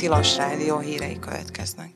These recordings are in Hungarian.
Tilos Rádió hírei következnek.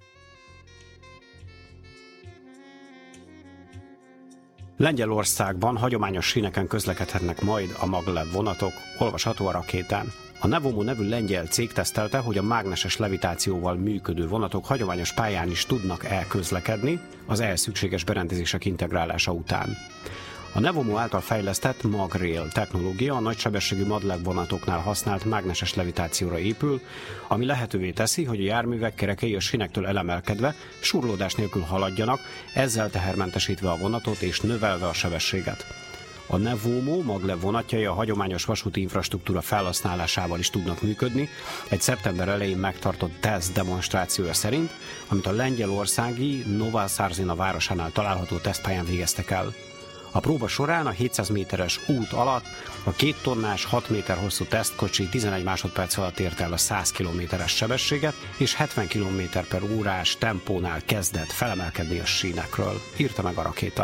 Lengyelországban hagyományos síneken közlekedhetnek majd a maglev vonatok, olvasható a Rakétán. A Nevomo nevű lengyel cég tesztelte, hogy a mágneses levitációval működő vonatok hagyományos pályán is tudnak elközlekedni az ehhez szükséges berendezések integrálása után. A Nevomo által fejlesztett MagRail technológia a nagysebességű maglev vonatoknál használt mágneses levitációra épül, ami lehetővé teszi, hogy a járművek kerekei a sínektől elemelkedve surlódás nélkül haladjanak, ezzel tehermentesítve a vonatot és növelve a sebességet. A Nevomo maglev vonatjai a hagyományos vasúti infrastruktúra felhasználásával is tudnak működni, egy szeptember elején megtartott teszt demonstrációja szerint, amit a lengyelországi Nová Szárzina városánál található tesztpályán végeztek el. A próba során a 700 méteres út alatt a 2 tonnás, 6 méter hosszú tesztkocsi 11 másodperc alatt ért el a 100 km/s sebességet, és 70 km/órás tempónál kezdett felemelkedni a sínekről, írta meg a Rakéta.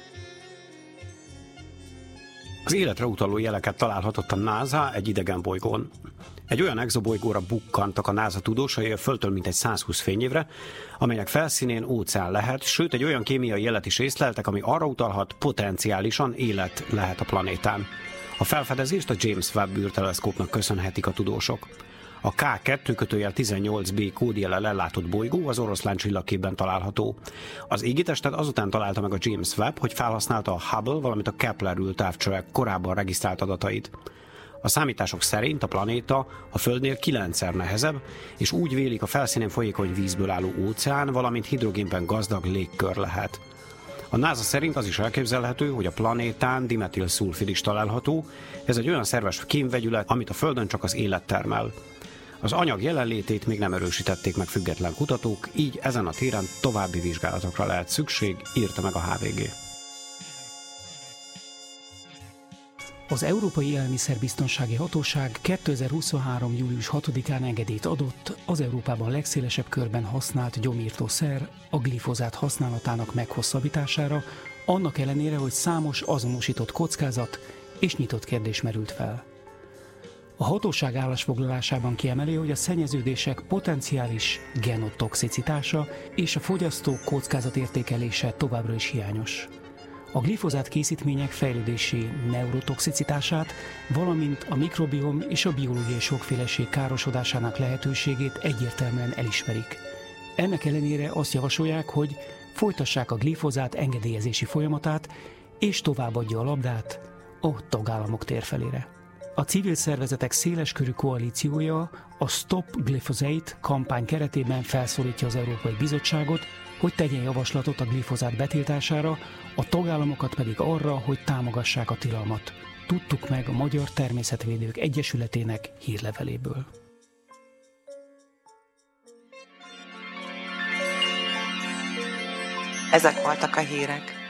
Az életre utaló jeleket találhatott a NASA egy idegen bolygón. Egy olyan exobolygóra bukkantak a NASA tudósai a Földtől mintegy 120 fényévre, amelynek felszínén óceán lehet, sőt egy olyan kémiai jelet is észleltek, ami arra utalhat, potenciálisan élet lehet a planétán. A felfedezést a James Webb űrteleszkópnak köszönhetik a tudósok. A K2-18b kódjellel ellátott bolygó az Oroszlán csillagképben található. Az égitestet azután találta meg a James Webb, hogy felhasználta a Hubble, valamint a Kepler űrtávcsövek korábban regisztrált adatait. A számítások szerint a planéta a Földnél 9-szer nehezebb, és úgy vélik, a felszínén folyékony vízből álló óceán, valamint hidrogénben gazdag légkör lehet. A NASA szerint az is elképzelhető, hogy a planétán dimetilszulfid is található, ez egy olyan szerves kémvegyület, amit a Földön csak az élet termel. Az anyag jelenlétét még nem erősítették meg független kutatók, így ezen a téren további vizsgálatokra lehet szükség, írta meg a HVG. Az Európai Élelmiszerbiztonsági Hatóság 2023. július 6-án engedélyt adott az Európában legszélesebb körben használt gyomírtószer, a glifozát használatának meghosszabbítására, annak ellenére, hogy számos azonosított kockázat és nyitott kérdés merült fel. A hatóság állásfoglalásában kiemeli, hogy a szennyeződések potenciális genotoxicitása és a fogyasztók kockázatértékelése továbbra is hiányos. A glifozát készítmények fejlődési neurotoxicitását, valamint a mikrobiom és a biológiai sokféleség károsodásának lehetőségét egyértelműen elismerik. Ennek ellenére azt javasolják, hogy folytassák a glifozát engedélyezési folyamatát, és továbbadja a labdát a tagállamok térfelére. A civil szervezetek széleskörű koalíciója a Stop Glyphosate kampány keretében felszólítja az Európai Bizottságot, hogy tegyen javaslatot a glifozát betiltására, a tagállamokat pedig arra, hogy támogassák a tilalmat. Tudtuk meg a Magyar Természetvédők Egyesületének hírleveléből. Ezek voltak a hírek.